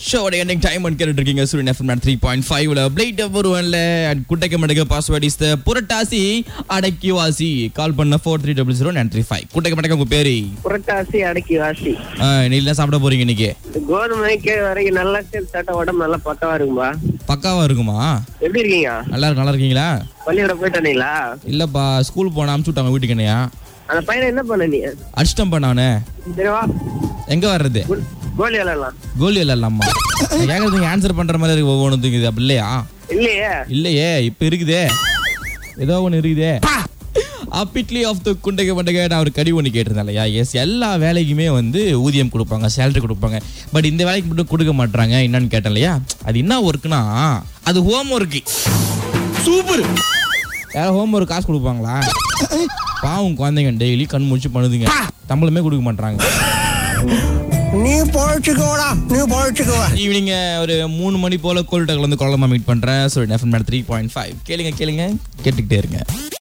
ஷோட ending time one கேட்டுட்டு இருக்கீங்க சூரியன் எஃப்எம் 3.5ல பிளேட் வருவன்ல குட்டைக்கு மடக்க பாஸ்வேர்ட் இஸ் த புரட்டாசி அடக்கி வாசி கால் பண்ண 43000935 குட்டைக்கு மடக்க உங்க பேரு புரட்டாசி அடக்கி வாசி. நீங்க என்ன சாப்பிட போறீங்க இன்னைக்கு? கோதுமைக்கு வரைக்கும் நல்லா சாப்பிட்டா உடம்பு நல்லா பக்கவா இருக்கும்பா. பக்காவா இருக்குமா? எப்படி இருக்கீங்க? நல்லா இருக்கீங்களா? பள்ளியோட போயிட்டானீங்களா? இல்லப்பா, ஸ்கூல் போன அனுப்பிச்சு விட்டாங்க வீட்டுக்கு. என்னையா அந்த பையனை என்ன பண்ண நீ? அடிச்சிட்டம் பண்ணானே. சரிவா, எங்க வர்றது? கோலி விளையாடலாம். கோலி விளையாடலாமா? கேக்குறதுக்கு ஆன்சர் பண்ற மாதிரி இருக்கு ஒவ்வொன்றுக்கு. அப்படி இல்லையா? இல்லையே இப்ப இருக்குதே, ஏதோ ஒண்ணு இருக்குதே. அப்பிட்லி ஆஃப் த குண்டைக்கு மண்டகை நான் ஒரு கடி ஒன்று கேட்டிருந்தேன் இல்லையா? எஸ், எல்லா வேலைக்குமே வந்து ஊதியம் கொடுப்பாங்க, சேலரி கொடுப்பாங்க. பட் இந்த வேலைக்கு மட்டும் கொடுக்க மாட்டாங்க. என்னன்னு கேட்டேன் இல்லையா? அது என்ன ஒர்க்குனா, அது ஹோம் ஒர்க்கு. சூப்பர். யாரும் ஹோம் ஒர்க் காசு கொடுப்பாங்களா? பாவம் குழந்தைங்க டெய்லி கண் முடிச்சு பண்ணுதுங்க, சம்பளமே கொடுக்க மாட்டாங்க. நீ போயிச்சுக்கோடா, நீ போயிச்சுக்கோ. ஈவினிங் ஒரு 3 மணி போல கோல்டர்ல இருந்து குழந்தை மீட் பண்றேன். ஸோ 3.5 கேளுங்க கேட்டுக்கிட்டே இருங்க.